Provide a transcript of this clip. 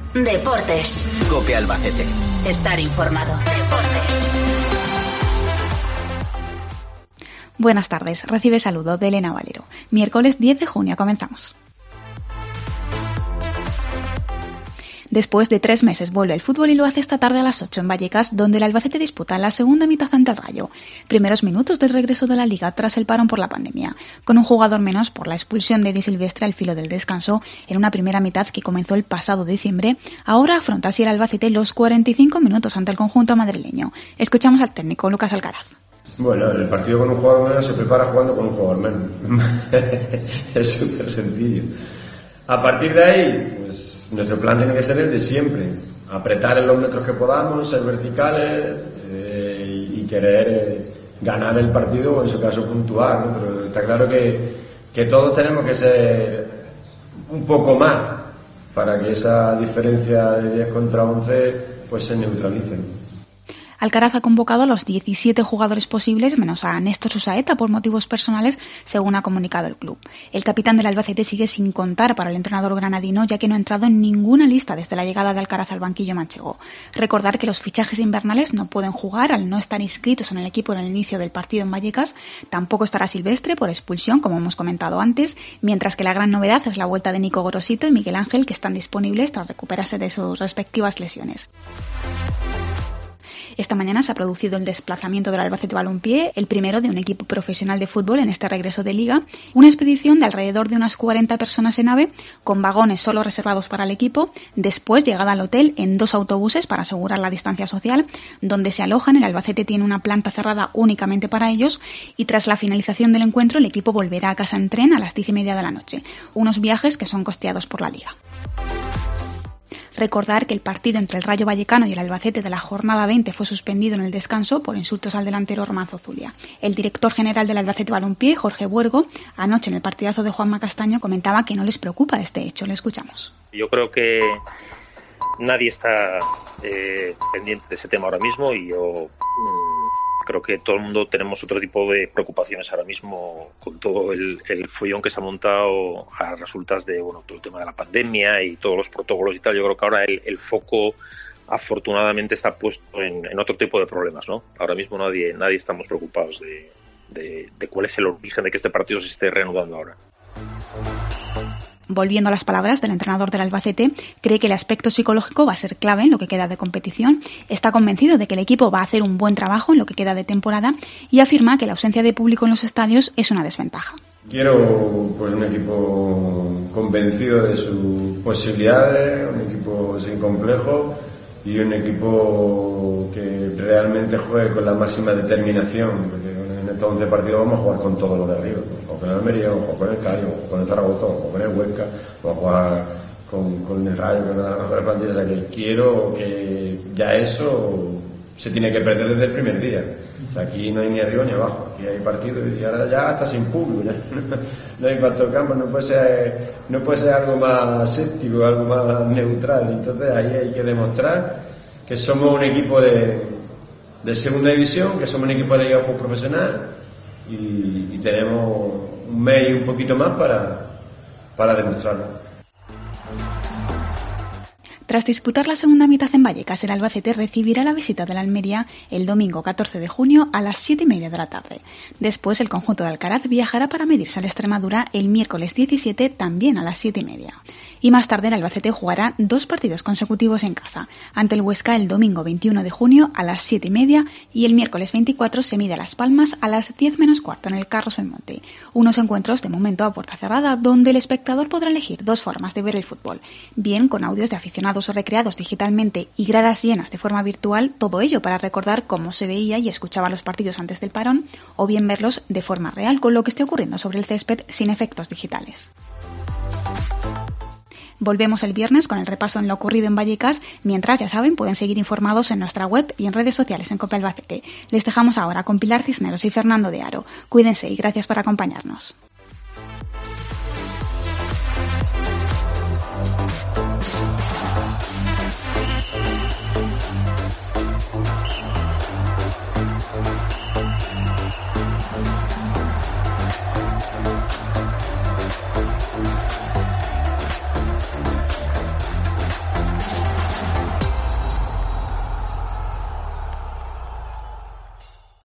Deportes. COPE Albacete. Estar informado. Deportes. Buenas tardes, recibe saludo de Elena Valero. Miércoles 10 de junio comenzamos. Después de 3 meses vuelve el fútbol y lo hace esta tarde a las 8 en Vallecas, donde el Albacete disputa la segunda mitad ante el Rayo. Primeros minutos del regreso de la Liga tras el parón por la pandemia, con un jugador menos por la expulsión de Di Silvestre al filo del descanso en una primera mitad que comenzó el pasado diciembre. Ahora afronta así el Albacete los 45 minutos ante el conjunto madrileño. Escuchamos al técnico Lucas Alcaraz. Bueno, el partido con un jugador menos se prepara jugando con un jugador menos. Es súper sencillo. A partir de ahí, pues nuestro plan tiene que ser el de siempre, apretar en los metros que podamos, ser verticales y querer ganar el partido o en su caso puntuar, ¿no? Pero está claro que todos tenemos que ser un poco más para que esa diferencia de 10 contra 11 pues se neutralice. Alcaraz ha convocado a los 17 jugadores posibles, menos a Néstor Susaeta por motivos personales, según ha comunicado el club. El capitán del Albacete sigue sin contar para el entrenador granadino, ya que no ha entrado en ninguna lista desde la llegada de Alcaraz al banquillo manchego. Recordar que los fichajes invernales no pueden jugar al no estar inscritos en el equipo en el inicio del partido en Vallecas. Tampoco estará Silvestre por expulsión, como hemos comentado antes, mientras que la gran novedad es la vuelta de Nico Gorosito y Miguel Ángel, que están disponibles tras recuperarse de sus respectivas lesiones. Esta mañana se ha producido el desplazamiento del Albacete Balompié, el primero de un equipo profesional de fútbol en este regreso de Liga. Una expedición de alrededor de unas 40 personas en AVE, con vagones solo reservados para el equipo. Después, llegada al hotel en 2 autobuses para asegurar la distancia social, donde se alojan. El Albacete tiene una planta cerrada únicamente para ellos y tras la finalización del encuentro el equipo volverá a casa en tren a las 10:30 de la noche. Unos viajes que son costeados por la Liga. Recordar que el partido entre el Rayo Vallecano y el Albacete de la jornada 20 fue suspendido en el descanso por insultos al delantero Romanzo Zulia. El director general del Albacete Balompié, Jorge Buergo, anoche en el partidazo de Juanma Castaño comentaba que no les preocupa este hecho. Le escuchamos. Yo creo que nadie está pendiente de ese tema ahora mismo y yo creo que todo el mundo tenemos otro tipo de preocupaciones ahora mismo con todo el follón que se ha montado a resultas de todo el tema de la pandemia y todos los protocolos y tal. Yo creo que ahora el foco afortunadamente está puesto en otro tipo de problemas, ¿no? Ahora mismo nadie estamos preocupados de cuál es el origen de que este partido se esté reanudando ahora. Volviendo a las palabras del entrenador del Albacete, cree que el aspecto psicológico va a ser clave en lo que queda de competición, está convencido de que el equipo va a hacer un buen trabajo en lo que queda de temporada y afirma que la ausencia de público en los estadios es una desventaja. Quiero pues un equipo convencido de sus posibilidades, un equipo sin complejos y un equipo que realmente juegue con la máxima determinación, porque en estos 11 partidos vamos a jugar con todo lo de arriba, o con el Almería, o con el Cádiz, o con el Zaragoza, o con el Huesca, o a jugar con el Rayo, con una de las mejores plantillas. O sea que quiero que ya eso se tiene que perder desde el primer día. O sea, aquí no hay ni arriba ni abajo, aquí hay partidos y ahora ya está sin público, ya no hay factor campo, no puede ser algo más séptico, algo más neutral. Entonces ahí hay que demostrar que somos un equipo de segunda división, que somos un equipo de liga de fútbol profesional y tenemos un mes y un poquito más para demostrarlo. Tras disputar la segunda mitad en Vallecas, el Albacete recibirá la visita de la Almería el domingo 14 de junio a las 7:30 de la tarde. Después, el conjunto de Alcaraz viajará para medirse al Extremadura el miércoles 17, también a las 7:30. Y más tarde, el Albacete jugará 2 partidos consecutivos en casa. Ante el Huesca el domingo 21 de junio a las 7:30 y el miércoles 24 se mide a Las Palmas a las 10 menos cuarto en el Carlos Belmonte. Unos encuentros de momento a puerta cerrada donde el espectador podrá elegir 2 formas de ver el fútbol. Bien con audios de aficionados o recreados digitalmente y gradas llenas de forma virtual, todo ello para recordar cómo se veía y escuchaba los partidos antes del parón, o bien verlos de forma real con lo que esté ocurriendo sobre el césped sin efectos digitales. Volvemos el viernes con el repaso en lo ocurrido en Vallecas. Mientras, ya saben, pueden seguir informados en nuestra web y en redes sociales en COPE Albacete. Les dejamos ahora con Pilar Cisneros y Fernando de Aro. Cuídense y gracias por acompañarnos.